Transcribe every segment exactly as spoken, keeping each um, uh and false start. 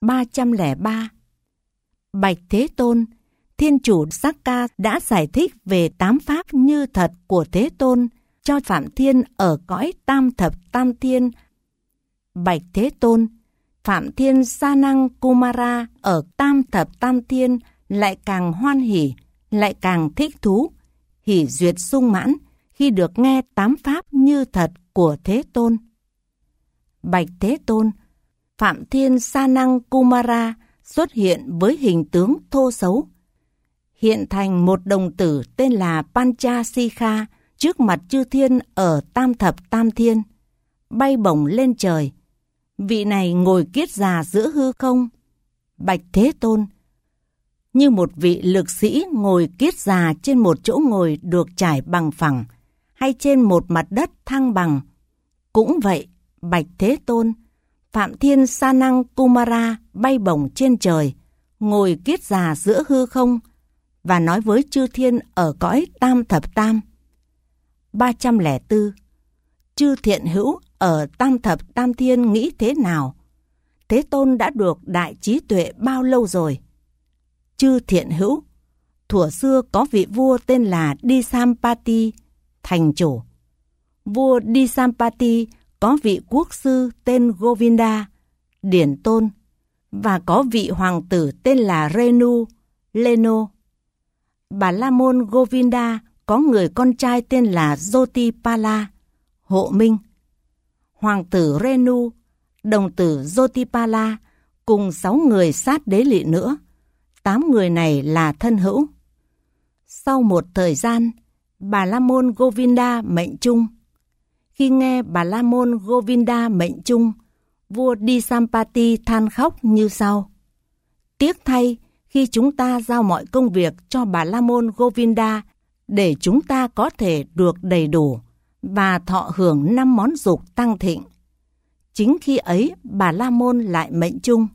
ba trăm lẻ ba. Bạch Thế Tôn, Thiên chủ Sakka đã giải thích về tám pháp như thật của Thế Tôn cho Phạm Thiên ở cõi tam thập tam thiên. Bạch Thế Tôn, Phạm Thiên Sa Năng Kumara ở tam thập tam thiên lại càng hoan hỉ, lại càng thích thú, hỉ duyệt sung mãn khi được nghe tám pháp như thật của Thế Tôn. Bạch Thế Tôn, Phạm Thiên Sa Năng Kumara xuất hiện với hình tướng thô xấu, hiện thành một đồng tử tên là Panchasikha trước mặt chư thiên ở tam thập tam thiên, bay bổng lên trời. Vị này ngồi kiết già giữa hư không. Bạch Thế Tôn, như một vị lực sĩ ngồi kiết già trên một chỗ ngồi được trải bằng phẳng, hay trên một mặt đất thăng bằng. Cũng vậy, Bạch Thế Tôn, Phạm Thiên Sa Năng Kumara bay bổng trên trời, ngồi kiết già giữa hư không, và nói với chư thiên ở cõi tam thập tam. ba trăm lẻ bốn. Chư thiện hữu ở tam thập tam thiên nghĩ thế nào? Thế Tôn đã được đại trí tuệ bao lâu rồi? Chư thiện hữu, thuở xưa có vị vua tên là Disampati, thành chủ. Vua Disampati có vị quốc sư tên Govinda, điển tôn, và có vị hoàng tử tên là Renu, Leno. Bà La Môn Govinda có người con trai tên là Jotipala, hộ minh. Hoàng tử Renu, đồng tử Jotipala cùng sáu người sát đế lỵ nữa. Tám người này là thân hữu. Sau một thời gian, Bà La Môn Govinda mệnh chung. Khi nghe Bà La Môn Govinda mệnh chung, vua Disampati than khóc như sau: tiếc thay, khi chúng ta giao mọi công việc cho Bà La Môn Govinda để chúng ta có thể được đầy đủ và thọ hưởng năm món dục tăng thịnh. Chính khi ấy Bà La Môn lại mệnh chung.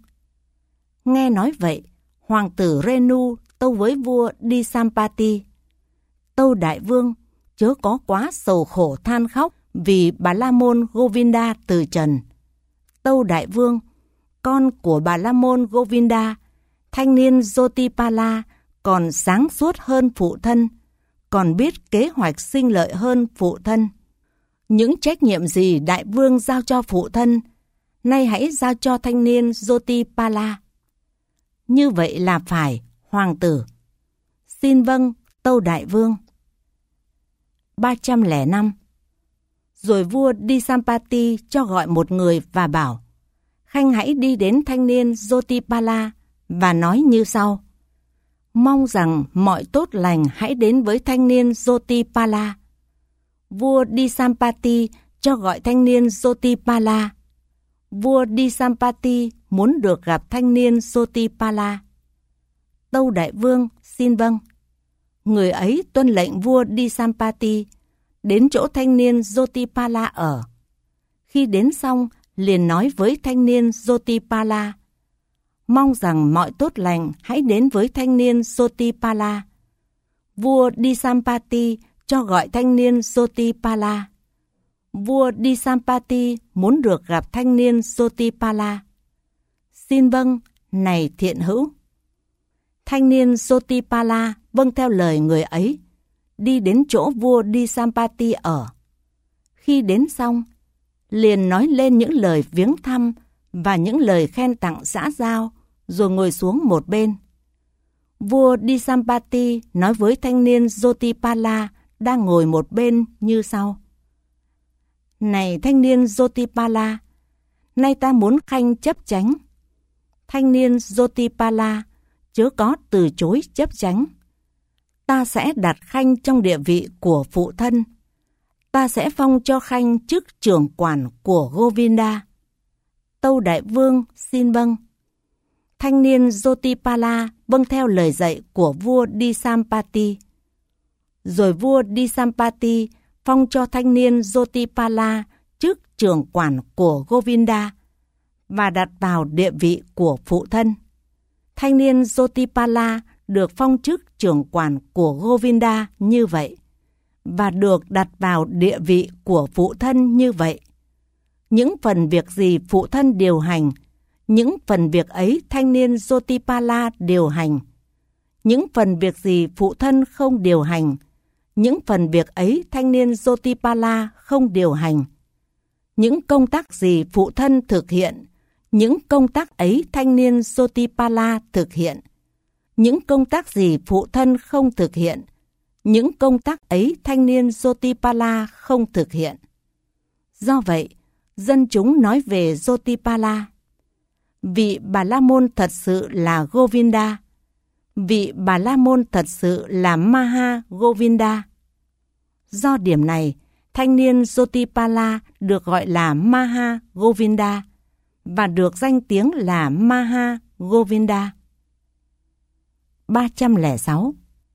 Nghe nói vậy, hoàng tử Renu tâu với vua Disampati: tâu đại vương, chớ có quá sầu khổ than khóc vì Bà La Môn Govinda từ trần. Tâu đại vương, con của Bà La Môn Govinda, thanh niên Jotipala, còn sáng suốt hơn phụ thân, còn biết kế hoạch sinh lợi hơn phụ thân. Những trách nhiệm gì đại vương giao cho phụ thân, nay hãy giao cho thanh niên Jotipala. Như vậy là phải, hoàng tử. Xin vâng, tâu đại vương. ba trăm lẻ năm. Rồi vua Disampati cho gọi một người và bảo: khanh hãy đi đến thanh niên Jotipala và nói như sau: mong rằng mọi tốt lành hãy đến với thanh niên Jotipala. Vua Disampati cho gọi thanh niên Jotipala. Vua Disampati muốn được gặp thanh niên Jotipala. Tâu đại vương, xin vâng. Người ấy tuân lệnh vua Disampati đến chỗ thanh niên Jotipala ở. Khi đến xong, liền nói với thanh niên Jotipala: mong rằng mọi tốt lành hãy đến với thanh niên Jotipala. Vua Disampati cho gọi thanh niên Jotipala. Vua Disampati muốn được gặp thanh niên Jotipala. Xin vâng, này thiện hữu. Thanh niên Jotipala vâng theo lời người ấy, đi đến chỗ vua Disampati ở. Khi đến xong, liền nói lên những lời viếng thăm và những lời khen tặng xã giao, rồi ngồi xuống một bên. Vua Disampati nói với thanh niên Jotipala đang ngồi một bên như sau: này thanh niên Jotipala, nay ta muốn khanh chấp chánh. Thanh niên Jotipala, chớ có từ chối chấp chánh. Ta sẽ đặt khanh trong địa vị của phụ thân. Ta sẽ phong cho khanh chức trưởng quản của Govinda. Tâu đại vương, xin vâng. Thanh niên Jotipala vâng theo lời dạy của vua Disampati. Rồi vua Disampati phong cho thanh niên Jotipala chức trưởng quản của Govinda và đặt vào địa vị của phụ thân. Thanh niên Jotipala được phong chức trưởng quản của Govinda như vậy và được đặt vào địa vị của phụ thân như vậy. Những phần việc gì phụ thân điều hành, Những phần việc ấy thanh niên Jotipala điều hành. Những phần việc gì phụ thân không điều hành, những phần việc ấy thanh niên Jotipala không điều hành. Những công tác gì phụ thân thực hiện, những công tác ấy thanh niên Jotipala thực hiện. Những công tác gì phụ thân không thực hiện, những công tác ấy thanh niên Jotipala không thực hiện. Do vậy, dân chúng nói về Jotipala: vị Bà La Môn thật sự là Govinda, vị Bà La Môn thật sự là Maha Govinda. Do điểm này, thanh niên Jotipala được gọi là Maha Govinda và được danh tiếng là Maha Govinda. ba trăm lẻ sáu.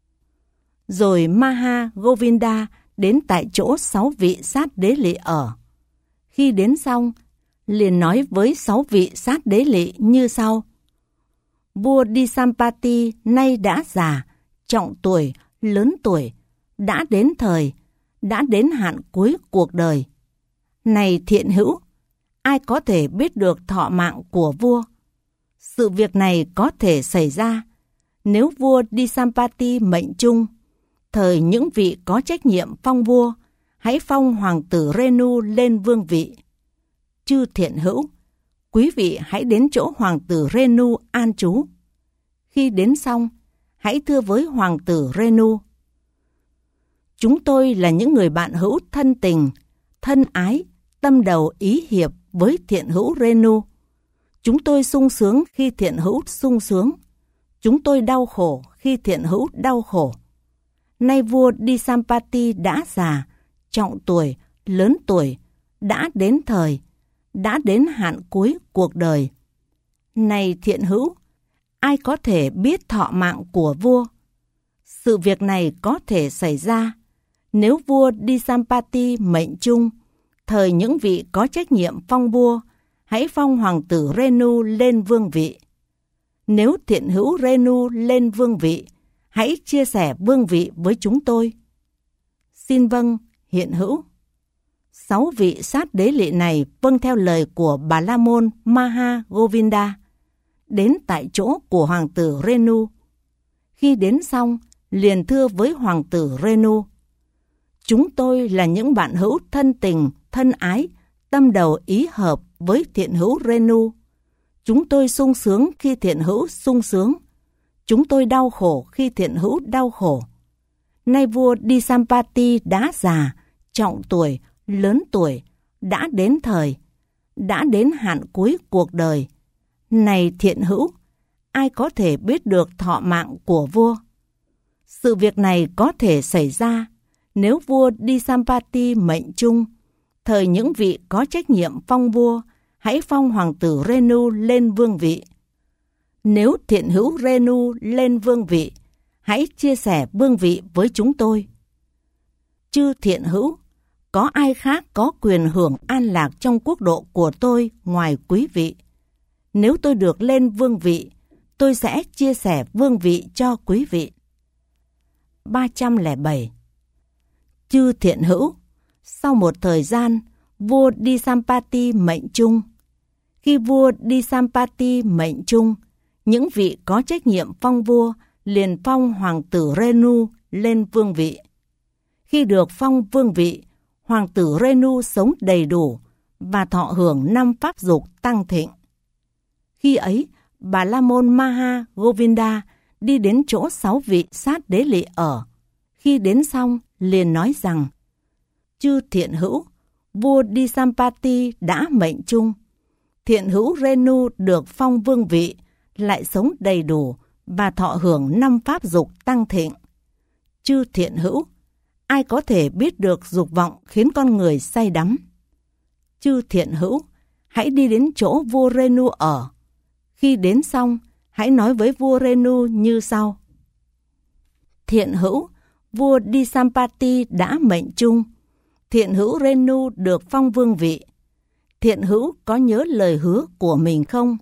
Rồi Maha Govinda đến tại chỗ sáu vị sát đế lị ở. Khi đến xong, liền nói với sáu vị sát đế lị như sau: vua Disampati nay đã già, trọng tuổi, lớn tuổi, đã đến thời, đã đến hạn cuối cuộc đời. Này thiện hữu, ai có thể biết được thọ mạng của vua? Sự việc này có thể xảy ra nếu vua Disampati mệnh chung, thời những vị có trách nhiệm phong vua, hãy phong hoàng tử Renu lên vương vị. Chư thiện hữu, quý vị hãy đến chỗ hoàng tử Renu an trú. Khi đến xong, hãy thưa với hoàng tử Renu: chúng tôi là những người bạn hữu thân tình, thân ái, tâm đầu ý hiệp với thiện hữu Renu. Chúng tôi sung sướng khi thiện hữu sung sướng. Chúng tôi đau khổ khi thiện hữu đau khổ. Nay vua Disampati đã già, trọng tuổi, lớn tuổi, đã đến thời, đã đến hạn cuối cuộc đời. Này thiện hữu, ai có thể biết thọ mạng của vua? Sự việc này có thể xảy ra nếu vua Disampati mệnh chung, thời những vị có trách nhiệm phong vua, hãy phong hoàng tử Renu lên vương vị. Nếu thiện hữu Renu lên vương vị, hãy chia sẻ vương vị với chúng tôi. Xin vâng, hiện hữu. Sáu vị sát đế lị này vâng theo lời của Bà La Môn Maha Govinda, đến tại chỗ của hoàng tử Renu. Khi đến xong, liền thưa với hoàng tử Renu: chúng tôi là những bạn hữu thân tình, thân ái, tâm đầu ý hợp với thiện hữu Renu. Chúng tôi sung sướng khi thiện hữu sung sướng. Chúng tôi đau khổ khi thiện hữu đau khổ. Nay vua Disampati đã già, trọng tuổi, lớn tuổi, đã đến thời, đã đến hạn cuối cuộc đời. Này thiện hữu, ai có thể biết được thọ mạng của vua? Sự việc này có thể xảy ra nếu vua Disampati mệnh chung, thời những vị có trách nhiệm phong vua, hãy phong hoàng tử Renu lên vương vị. Nếu thiện hữu Renu lên vương vị, hãy chia sẻ vương vị với chúng tôi. Chư thiện hữu, có ai khác có quyền hưởng an lạc trong quốc độ của tôi ngoài quý vị? Nếu tôi được lên vương vị, tôi sẽ chia sẻ vương vị cho quý vị. ba trăm lẻ bảy. Chư thiện hữu, sau một thời gian, vua Disampati mệnh chung. Khi vua Disampati mệnh chung, những vị có trách nhiệm phong vua liền phong hoàng tử Renu lên vương vị. Khi được phong vương vị, hoàng tử Renu sống đầy đủ và thọ hưởng năm pháp dục tăng thịnh. Khi ấy, Bà La Môn Maha Govinda đi đến chỗ sáu vị sát đế lị ở. Khi đến xong, liền nói rằng: chư thiện hữu, vua Disampati đã mệnh chung. Thiện hữu Renu được phong vương vị, lại sống đầy đủ và thọ hưởng năm pháp dục tăng thịnh. Chư thiện hữu, ai có thể biết được dục vọng khiến con người say đắm? Chư thiện hữu, hãy đi đến chỗ vua Renu ở. Khi đến xong, hãy nói với vua Renu như sau: thiện hữu, vua Disampati đã mệnh chung. Thiện hữu Renu được phong vương vị. Thiện hữu có nhớ lời hứa của mình không?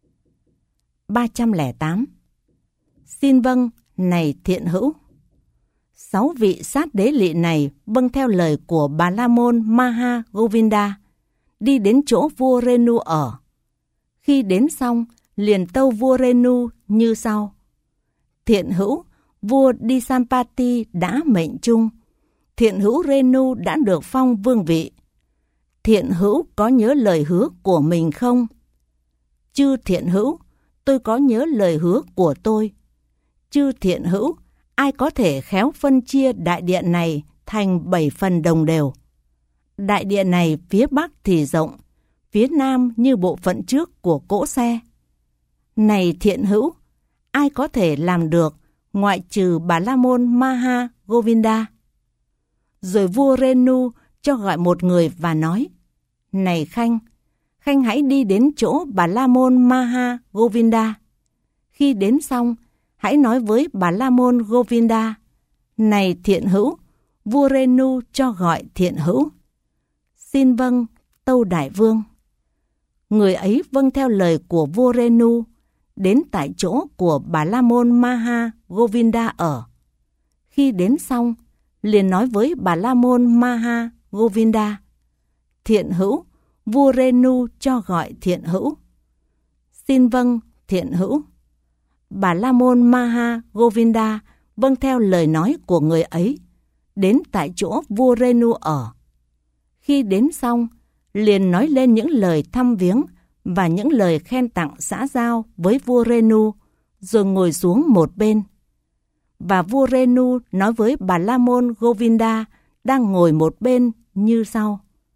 ba trăm lẻ tám. Xin vâng, này thiện hữu. Sáu vị sát đế lị này vâng theo lời của Bà La Môn Maha Govinda, đi đến chỗ vua Renu ở. Khi đến xong, liền tâu vua Renu như sau. Thiện hữu, vua Disampati đã mệnh chung. Thiện hữu Renu đã được phong vương vị. Thiện hữu có nhớ lời hứa của mình không? Chư thiện hữu, tôi có nhớ lời hứa của tôi. Chư thiện hữu, ai có thể khéo phân chia đại điện này thành bảy phần đồng đều? Đại điện này phía bắc thì rộng, phía nam như bộ phận trước của cỗ xe. Này thiện hữu, ai có thể làm được ngoại trừ Bà La Môn Maha Govinda? Rồi vua Renu cho gọi một người và nói, này Khanh, Khanh hãy đi đến chỗ Bà La Môn Maha Govinda. Khi đến xong, hãy nói với Bà La Môn Govinda, này thiện hữu, vua Renu cho gọi thiện hữu. Xin vâng, tâu đại vương. Người ấy vâng theo lời của vua Renu, đến tại chỗ của Bà La Môn Maha Govinda ở. Khi đến xong, liền nói với Bà La Môn Maha Govinda, thiện hữu, vua Renu cho gọi thiện hữu. Xin vâng, thiện hữu. Bà La Môn Maha Govinda vâng theo lời nói của người ấy, đến tại chỗ vua Renu ở. Khi đến xong, liền nói lên những lời thăm viếng và những lời khen tặng xã giao với vua Renu, rồi ngồi xuống một bên. Và vua Renu nói với Bà La Môn Govinda đang ngồi một bên như sau.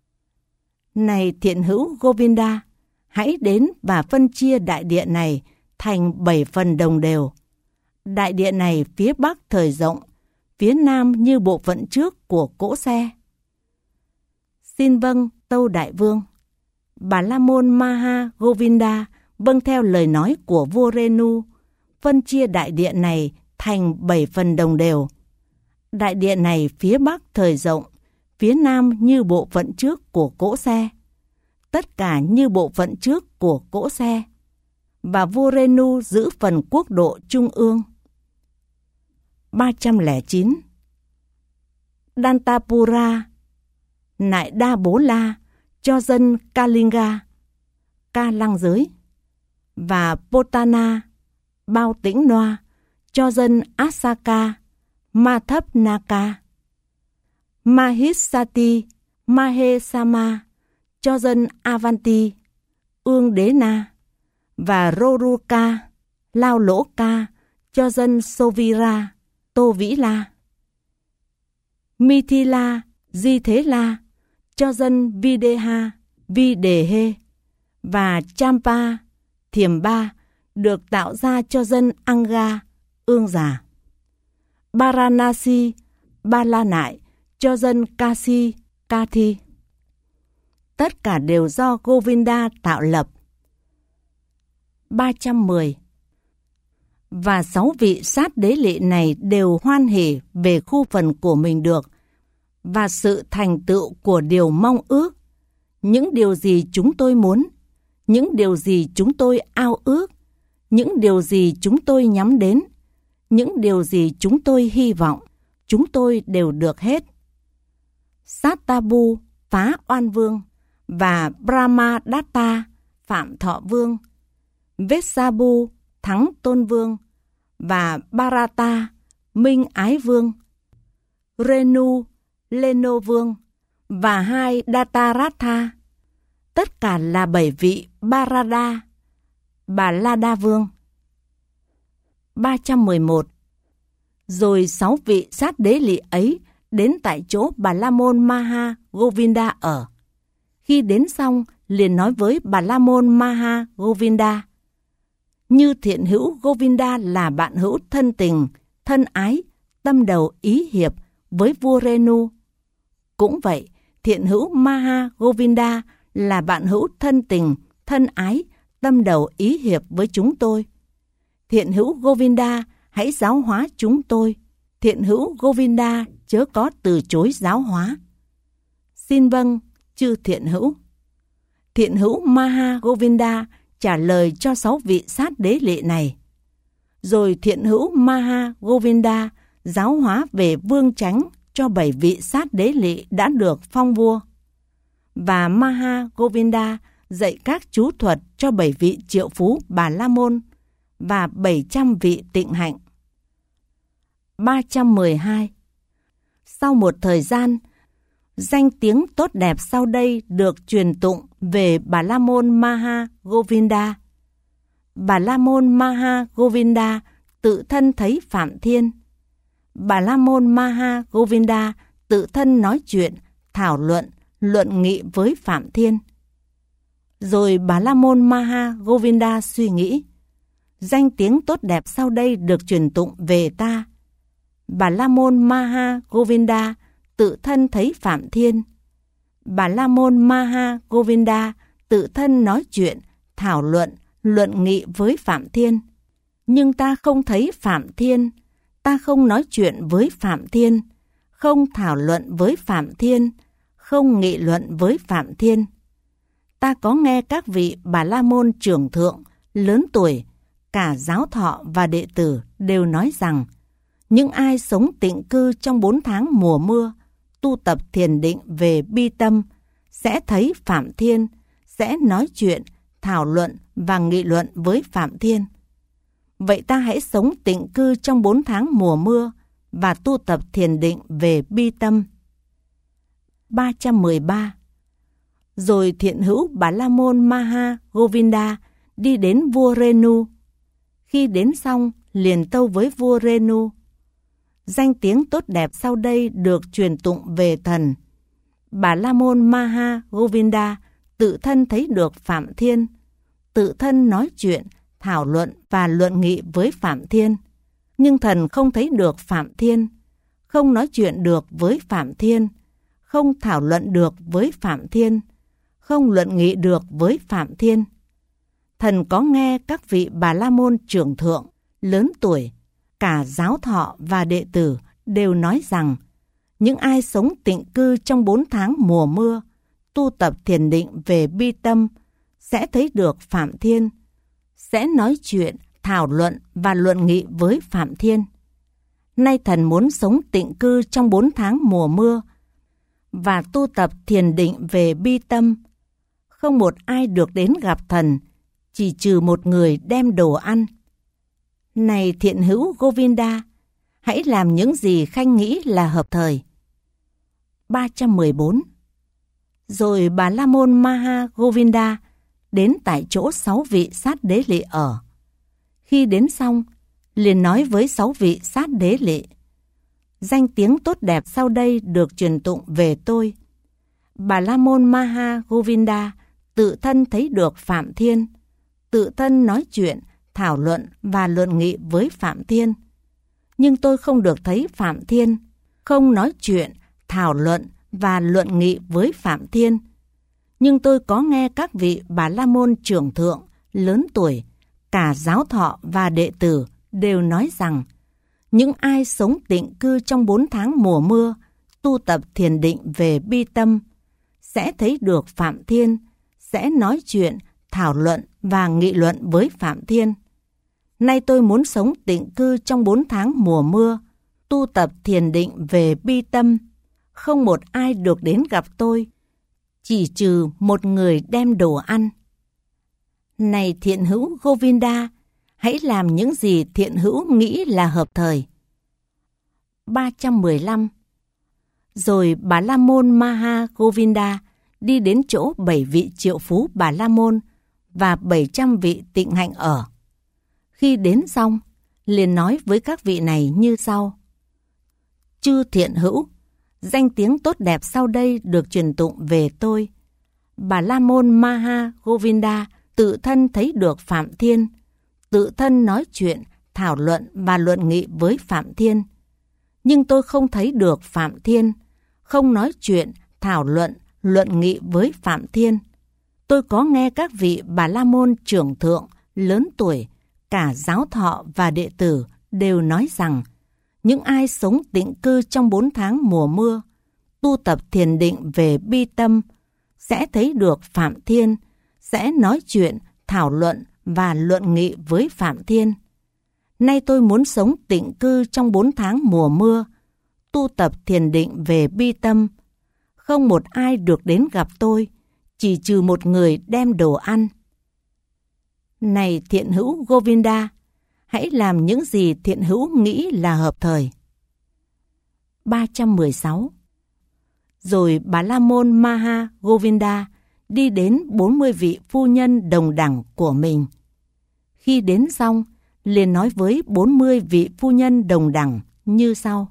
Này thiện hữu Govinda, hãy đến và phân chia đại điện này thành bảy phần đồng đều. Đại điện này phía bắc thời rộng, phía nam như bộ phận trước của cỗ xe. Xin vâng, tâu đại vương. Bà La Môn Maha Govinda vâng theo lời nói của vua Renu, phân chia đại điện này thành bảy phần đồng đều. Đại điện này phía bắc thời rộng, phía nam như bộ phận trước của cỗ xe. Tất cả như bộ phận trước của cỗ xe. Và vua Renu giữ phần quốc độ trung ương. ba trăm lẻ chín. Dantapura, Nại Đa Bố La cho dân Kalinga, Ca Lăng Giới, và Potana, Bao Tĩnh Noa cho dân Asaka, Ma Thấp Naka, Mahissati, Mahesama cho dân Avanti, Ương Đế Na, và Roruka, Lao Lỗ Ca cho dân Sovira, Tô Vĩ La, Mithila, Di Thế La cho dân Videha, Vi Đề Hê, và Champa, Thiềm Ba được tạo ra cho dân Anga, Ương Già. Varanasi, Ba La Nại cho dân Kasi, Kathi. Tất cả đều do Govinda tạo lập. ba trăm mười. Và sáu vị sát đế lị này đều hoan hỉ về khu phần của mình được và sự thành tựu của điều mong ước, những điều gì chúng tôi muốn, những điều gì chúng tôi ao ước, những điều gì chúng tôi nhắm đến, những điều gì chúng tôi hy vọng, chúng tôi đều được hết. Sattabu phá oan vương và Brahmadatta phạm thọ vương, Vesabu thắng tôn vương và Bharata minh ái vương, Renu Leno vương và hai Dataratha, tất cả là bảy vị Barada, Bà La Đa vương. ba trăm mười một. Rồi sáu vị sát đế lị ấy đến tại chỗ Bà La Môn Maha Govinda ở. Khi đến xong, liền nói với Bà La Môn Maha Govinda, như thiện hữu Govinda là bạn hữu thân tình, thân ái, tâm đầu ý hiệp với vua Renu. Cũng vậy, thiện hữu Maha Govinda là bạn hữu thân tình, thân ái, tâm đầu ý hiệp với chúng tôi. Thiện hữu Govinda, hãy giáo hóa chúng tôi. Thiện hữu Govinda chớ có từ chối giáo hóa. Xin vâng, chư thiện hữu. Thiện hữu Maha Govinda trả lời cho sáu vị sát đế lị này. Rồi thiện hữu Maha Govinda giáo hóa về vương chánh cho bảy vị sát đế lị đã được phong vua. Và Maha Govinda dạy các chú thuật cho bảy vị triệu phú Bà La Môn và bảy trăm vị tịnh hạnh. ba trăm mười hai. Sau một thời gian, danh tiếng tốt đẹp sau đây được truyền tụng về Bà La Môn Maha Govinda. Bà La Môn Maha Govinda tự thân thấy Phạm Thiên. Bà La Môn Maha Govinda tự thân nói chuyện, thảo luận, luận nghị với Phạm Thiên. Rồi Bà La Môn Maha Govinda suy nghĩ, danh tiếng tốt đẹp sau đây được truyền tụng về ta. Bà La Môn Maha Govinda tự thân thấy Phạm Thiên. Bà La Môn Maha Govinda tự thân nói chuyện, thảo luận, luận nghị với Phạm Thiên. Nhưng ta không thấy Phạm Thiên, ta không nói chuyện với Phạm Thiên, không thảo luận với Phạm Thiên, không nghị luận với Phạm Thiên. Ta có nghe các vị Bà La Môn trưởng thượng, lớn tuổi, cả giáo thọ và đệ tử đều nói rằng, những ai sống tịnh cư trong bốn tháng mùa mưa, tu tập thiền định về bi tâm, sẽ thấy Phạm Thiên, sẽ nói chuyện, thảo luận và nghị luận với Phạm Thiên. Vậy ta hãy sống tịnh cư trong bốn tháng mùa mưa và tu tập thiền định về bi tâm. ba trăm mười ba. Rồi thiện hữu Bà La Môn Maha Govinda đi đến vua Renu. Khi đến xong, liền tâu với vua Renu. Danh tiếng tốt đẹp sau đây được truyền tụng về thần. Bà La Môn Maha Govinda tự thân thấy được Phạm Thiên, tự thân nói chuyện, thảo luận và luận nghị với Phạm Thiên. Nhưng thần không thấy được Phạm Thiên, không nói chuyện được với Phạm Thiên, không thảo luận được với Phạm Thiên, không luận nghị được với Phạm Thiên. Thần có nghe các vị Bà La Môn trưởng thượng, lớn tuổi, cả giáo thọ và đệ tử đều nói rằng, những ai sống tịnh cư trong bốn tháng mùa mưa, tu tập thiền định về bi tâm, sẽ thấy được Phạm Thiên, sẽ nói chuyện, thảo luận và luận nghị với Phạm Thiên. Nay thần muốn sống tịnh cư trong bốn tháng mùa mưa và tu tập thiền định về bi tâm. Không một ai được đến gặp thần, chỉ trừ một người đem đồ ăn. Này thiện hữu Govinda, hãy làm những gì khanh nghĩ là hợp thời. ba trăm mười bốn. Rồi Bà La Môn Maha Govinda đến tại chỗ sáu vị sát đế lị ở. Khi đến xong, liền nói với sáu vị sát đế lị, danh tiếng tốt đẹp sau đây được truyền tụng về tôi. Bà La Môn Maha Govinda tự thân thấy được Phạm Thiên, tự thân nói chuyện, thảo luận và luận nghị với Phạm Thiên. Nhưng tôi không được thấy Phạm Thiên, không nói chuyện, thảo luận và luận nghị với Phạm Thiên. Nhưng tôi có nghe các vị Bà La Môn trưởng thượng, lớn tuổi, cả giáo thọ và đệ tử đều nói rằng, những ai sống tịnh cư trong bốn tháng mùa mưa, tu tập thiền định về bi tâm, sẽ thấy được Phạm Thiên, sẽ nói chuyện, thảo luận và nghị luận với Phạm Thiên. Nay tôi muốn sống tịnh cư trong bốn tháng mùa mưa, tu tập thiền định về bi tâm. Không một ai được đến gặp tôi, chỉ trừ một người đem đồ ăn. Này thiện hữu Govinda, hãy làm những gì thiện hữu nghĩ là hợp thời. ba trăm mười lăm. Rồi Bà La Môn Maha Govinda đi đến chỗ bảy vị triệu phú Bà La Môn và bảy trăm vị tịnh hạnh ở. Khi đến xong, liền nói với các vị này như sau. Chư thiện hữu, danh tiếng tốt đẹp sau đây được truyền tụng về tôi. Bà La Môn Maha Govinda tự thân thấy được Phạm Thiên, tự thân nói chuyện, thảo luận và luận nghị với Phạm Thiên. Nhưng tôi không thấy được Phạm Thiên, không nói chuyện, thảo luận, luận nghị với Phạm Thiên. Tôi có nghe các vị Bà La Môn trưởng thượng, lớn tuổi, cả giáo thọ và đệ tử đều nói rằng, những ai sống tịnh cư trong bốn tháng mùa mưa, tu tập thiền định về bi tâm, sẽ thấy được Phạm Thiên, sẽ nói chuyện, thảo luận và luận nghị với Phạm Thiên. Nay tôi muốn sống tịnh cư trong bốn tháng mùa mưa, tu tập thiền định về bi tâm. Không một ai được đến gặp tôi, chỉ trừ một người đem đồ ăn. Này thiện hữu Govinda, hãy làm những gì thiện hữu nghĩ là hợp thời. ba trăm mười sáu. Rồi Bà La Môn Maha Govinda đi đến bốn mươi vị phu nhân đồng đẳng của mình. Khi đến xong, liền nói với bốn mươi vị phu nhân đồng đẳng như sau.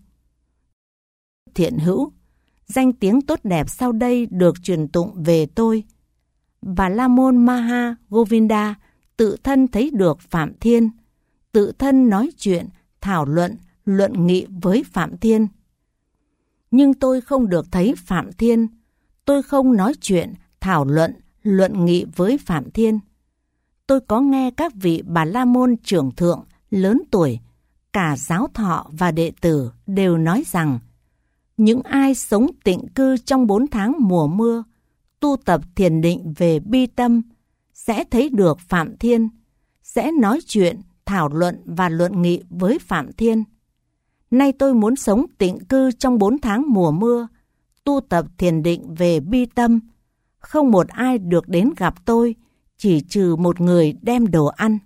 Thiện hữu, danh tiếng tốt đẹp sau đây được truyền tụng về tôi. Bà La Môn Maha Govinda tự thân thấy được Phạm Thiên, tự thân nói chuyện, thảo luận, luận nghị với Phạm Thiên. Nhưng tôi không được thấy Phạm Thiên, tôi không nói chuyện, thảo luận, luận nghị với Phạm Thiên. Tôi có nghe các vị Bà La Môn trưởng thượng, lớn tuổi, cả giáo thọ và đệ tử đều nói rằng những ai sống tịnh cư trong bốn tháng mùa mưa, tu tập thiền định về bi tâm, sẽ thấy được Phạm Thiên, sẽ nói chuyện, thảo luận và luận nghị với Phạm Thiên. Nay tôi muốn sống tịnh cư trong bốn tháng mùa mưa, tu tập thiền định về bi tâm, không một ai được đến gặp tôi, chỉ trừ một người đem đồ ăn.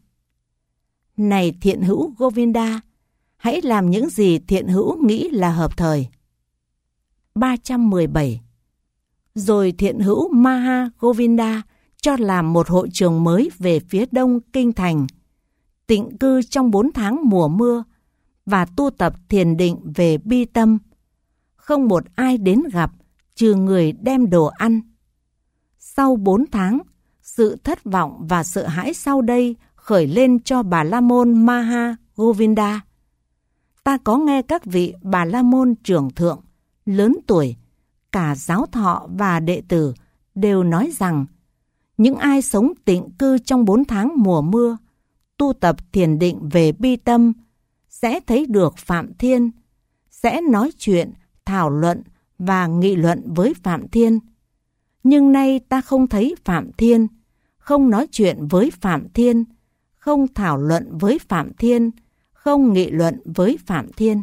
Này thiện hữu Govinda, hãy làm những gì thiện hữu nghĩ là hợp thời. ba trăm mười bảy. Rồi thiện hữu Maha Govinda cho làm một hội trường mới về phía đông kinh thành, tịnh cư trong bốn tháng mùa mưa và tu tập thiền định về bi tâm. Không một ai đến gặp, trừ người đem đồ ăn. Sau bốn tháng, sự thất vọng và sợ hãi sau đây khởi lên cho Bà La Môn Maha Govinda. Ta có nghe các vị Bà La Môn trưởng thượng, lớn tuổi, cả giáo thọ và đệ tử đều nói rằng những ai sống tịnh cư trong bốn tháng mùa mưa, tu tập thiền định về bi tâm, sẽ thấy được Phạm Thiên, sẽ nói chuyện, thảo luận và nghị luận với Phạm Thiên. Nhưng nay ta không thấy Phạm Thiên, không nói chuyện với Phạm Thiên, không thảo luận với Phạm Thiên, không nghị luận với Phạm Thiên.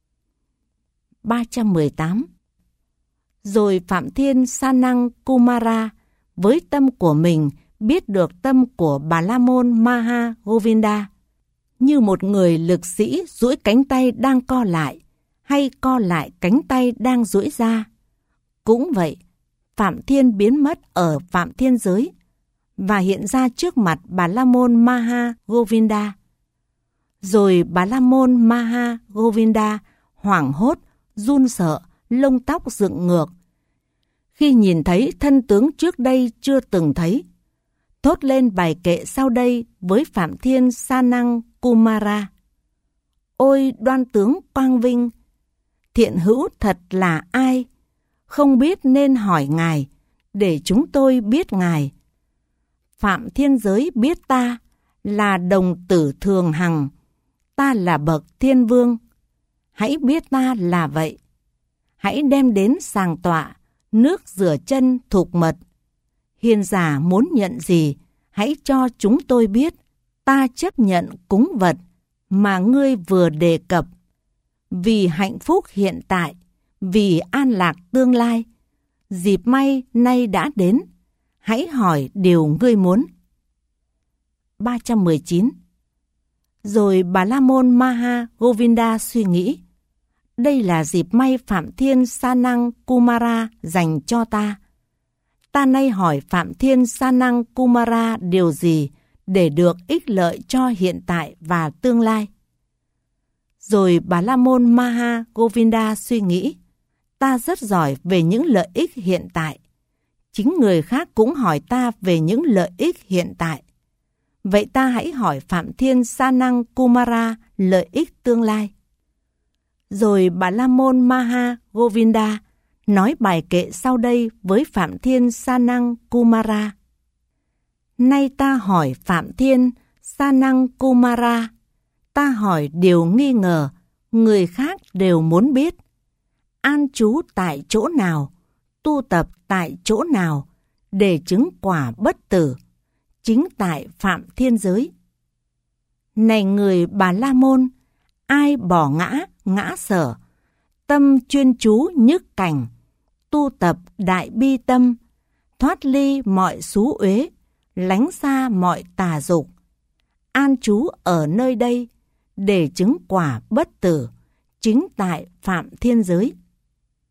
ba trăm mười tám. Rồi Phạm Thiên Sa Năng Kumara với tâm của mình biết được tâm của Bà La Môn Maha Govinda, như một người lực sĩ duỗi cánh tay đang co lại, hay co lại cánh tay đang duỗi ra. Cũng vậy, Phạm Thiên biến mất ở Phạm Thiên giới và hiện ra trước mặt Bà La Môn Maha Govinda. Rồi Bà La Môn Maha Govinda hoảng hốt, run sợ, lông tóc dựng ngược, khi nhìn thấy thân tướng trước đây chưa từng thấy, thốt lên bài kệ sau đây với Phạm Thiên Sa Năng Kumara. Ôi đoan tướng quang vinh, thiện hữu thật là ai? Không biết nên hỏi Ngài, để chúng tôi biết Ngài. Phạm Thiên giới biết ta là đồng tử thường hằng, ta là bậc thiên vương. Hãy biết ta là vậy. Hãy đem đến sàng tọa, nước rửa chân thục mật. Hiền giả muốn nhận gì, hãy cho chúng tôi biết. Ta chấp nhận cúng vật mà ngươi vừa đề cập. Vì hạnh phúc hiện tại, vì an lạc tương lai, dịp may nay đã đến, hãy hỏi điều ngươi muốn. ba trăm mười chín. Rồi Bà La Môn Maha Govinda suy nghĩ, đây là dịp may Phạm Thiên Sa Năng Kumara dành cho ta. Ta nay hỏi Phạm Thiên Sa Năng Kumara điều gì để được ích lợi cho hiện tại và tương lai. Rồi Bà La Môn Maha Govinda suy nghĩ, ta rất giỏi về những lợi ích hiện tại. Chính người khác cũng hỏi ta về những lợi ích hiện tại. Vậy ta hãy hỏi Phạm Thiên Sa Năng Kumara lợi ích tương lai. Rồi Bà La Môn Maha Govinda nói bài kệ sau đây với Phạm Thiên Sa Năng Kumara. Nay ta hỏi Phạm Thiên Sa Năng Kumara, ta hỏi điều nghi ngờ, người khác đều muốn biết. An trú tại chỗ nào, tu tập tại chỗ nào, để chứng quả bất tử, chính tại Phạm Thiên giới. Này người Bà La Môn, ai bỏ ngã, ngã sở, tâm chuyên chú nhức cảnh, tu tập đại bi tâm, thoát ly mọi xú uế, lánh xa mọi tà dục, an trú ở nơi đây để chứng quả bất tử, chính tại Phạm Thiên Giới.